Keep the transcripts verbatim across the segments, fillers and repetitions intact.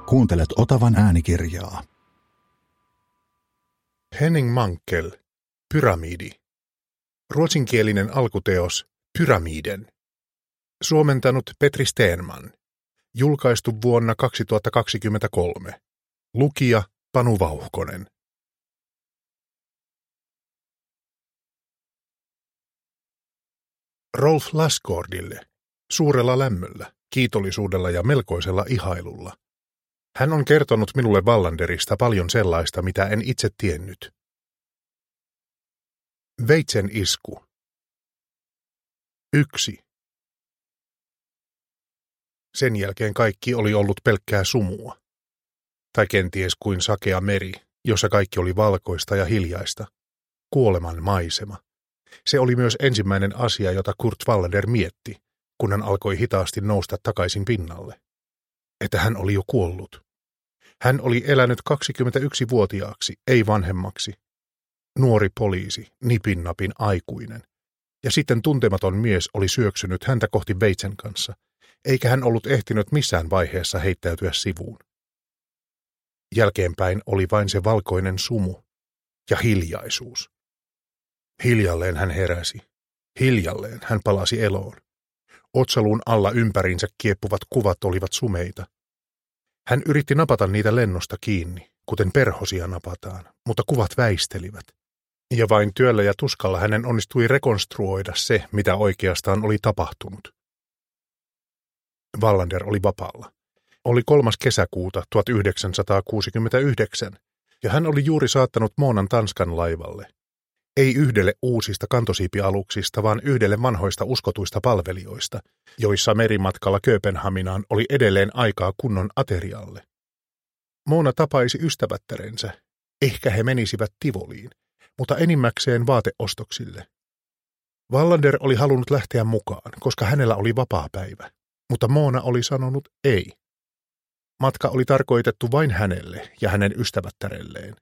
Kuuntelet Otavan äänikirjaa. Henning Mankell, Pyramidi. Ruotsinkielinen alkuteos Pyramiden. Suomentanut Petri Stenman. Julkaistu vuonna kaksituhattakaksikymmentäkolme. Lukija Panu Vauhkonen. Rolf Lassgårdille. Suurella lämmöllä, kiitollisuudella ja melkoisella ihailulla. Hän on kertonut minulle Wallanderista paljon sellaista, mitä en itse tiennyt. Veitsen isku. Yksi. Sen jälkeen kaikki oli ollut pelkkää sumua. Tai kenties kuin sakea meri, jossa kaikki oli valkoista ja hiljaista. Kuoleman maisema. Se oli myös ensimmäinen asia, jota Kurt Wallander mietti, kun hän alkoi hitaasti nousta takaisin pinnalle. Että hän oli jo kuollut. Hän oli elänyt kaksikymmentäyksivuotiaaksi, ei vanhemmaksi. Nuori poliisi, nipinnapin aikuinen. Ja sitten tuntematon mies oli syöksynyt häntä kohti veitsen kanssa, eikä hän ollut ehtinyt missään vaiheessa heittäytyä sivuun. Jälkeenpäin oli vain se valkoinen sumu ja hiljaisuus. Hiljalleen hän heräsi. Hiljalleen hän palasi eloon. Otsaluun alla ympärinsä kieppuvat kuvat olivat sumeita. Hän yritti napata niitä lennosta kiinni, kuten perhosia napataan, mutta kuvat väistelivät. Ja vain työllä ja tuskalla hänen onnistui rekonstruoida se, mitä oikeastaan oli tapahtunut. Wallander oli vapaalla. Oli kolmas kesäkuuta tuhatyhdeksänsataakuusikymmentäyhdeksän, ja hän oli juuri saattanut Moonan Tanskan laivalle. Ei yhdelle uusista kantosiipialuksista, vaan yhdelle vanhoista uskotuista palvelijoista, joissa merimatkalla Kööpenhaminaan oli edelleen aikaa kunnon aterialle. Moona tapaisi ystävättärensä. Ehkä he menisivät Tivoliin, mutta enimmäkseen vaateostoksille. Wallander oli halunnut lähteä mukaan, koska hänellä oli vapaapäivä, mutta Moona oli sanonut ei. Matka oli tarkoitettu vain hänelle ja hänen ystävättärelleen.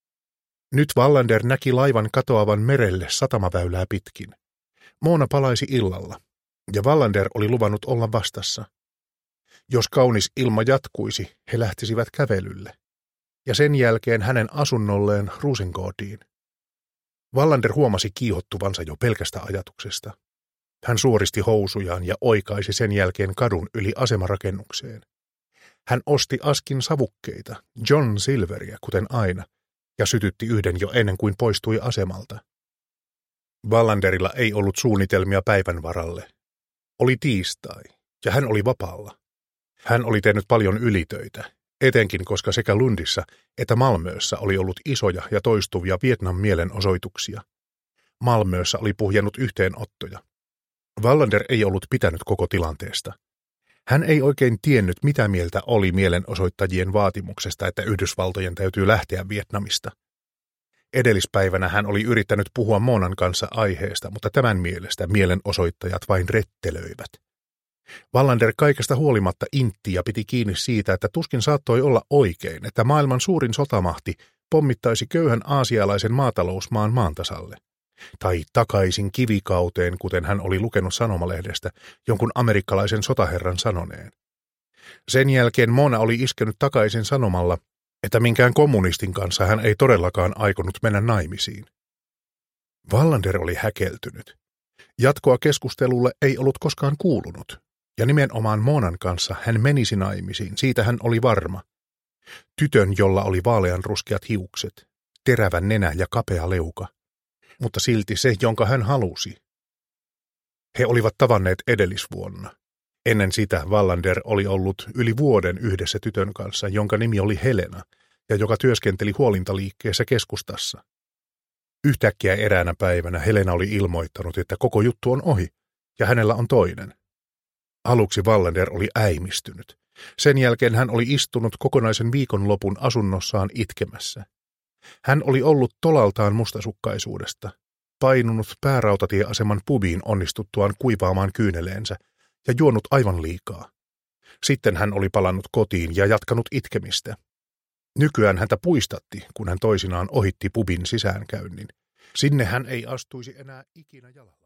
Nyt Wallander näki laivan katoavan merelle satamaväylää pitkin. Moona palaisi illalla, ja Wallander oli luvannut olla vastassa. Jos kaunis ilma jatkuisi, he lähtisivät kävelylle, ja sen jälkeen hänen asunnolleen Rosengårdiin. Wallander huomasi kiihottuvansa jo pelkästä ajatuksesta. Hän suoristi housujaan ja oikaisi sen jälkeen kadun yli asemarakennukseen. Hän osti askin savukkeita, John Silveria, kuten aina, ja sytytti yhden jo ennen kuin poistui asemalta. Wallanderilla ei ollut suunnitelmia päivän varalle. Oli tiistai, ja hän oli vapaalla. Hän oli tehnyt paljon ylitöitä, etenkin koska sekä Lundissa että Malmössä oli ollut isoja ja toistuvia Vietnam mielenosoituksia. Malmössä oli puhjennut yhteenottoja. Wallander ei ollut pitänyt koko tilanteesta. Hän ei oikein tiennyt, mitä mieltä oli mielenosoittajien vaatimuksesta, että Yhdysvaltojen täytyy lähteä Vietnamista. Edellispäivänä hän oli yrittänyt puhua Moonan kanssa aiheesta, mutta tämän mielestä mielenosoittajat vain rettelöivät. Wallander kaikesta huolimatta intti ja piti kiinni siitä, että tuskin saattoi olla oikein, että maailman suurin sotamahti pommittaisi köyhän aasialaisen maatalousmaan maantasalle. Tai takaisin kivikauteen, kuten hän oli lukenut sanomalehdestä jonkun amerikkalaisen sotaherran sanoneen. Sen jälkeen Moona oli iskenyt takaisin sanomalla, että minkään kommunistin kanssa hän ei todellakaan aikonut mennä naimisiin. Wallander oli häkeltynyt. Jatkoa keskustelulle ei ollut koskaan kuulunut, ja nimenomaan Moonan kanssa hän menisi naimisiin, siitä hän oli varma. Tytön, jolla oli vaaleanruskeat hiukset, terävä nenä ja kapea leuka. Mutta silti se, jonka hän halusi. He olivat tavanneet edellisvuonna. Ennen sitä Wallander oli ollut yli vuoden yhdessä tytön kanssa, jonka nimi oli Helena, ja joka työskenteli huolintaliikkeessä keskustassa. Yhtäkkiä eräänä päivänä Helena oli ilmoittanut, että koko juttu on ohi, ja hänellä on toinen. Aluksi Wallander oli äimistynyt. Sen jälkeen hän oli istunut kokonaisen viikonlopun asunnossaan itkemässä. Hän oli ollut tolaltaan mustasukkaisuudesta, painunut päärautatieaseman pubiin onnistuttuaan kuivaamaan kyyneleensä ja juonut aivan liikaa. Sitten hän oli palannut kotiin ja jatkanut itkemistä. Nykyään häntä puistatti, kun hän toisinaan ohitti pubin sisäänkäynnin. Sinne hän ei astuisi enää ikinä jalalla.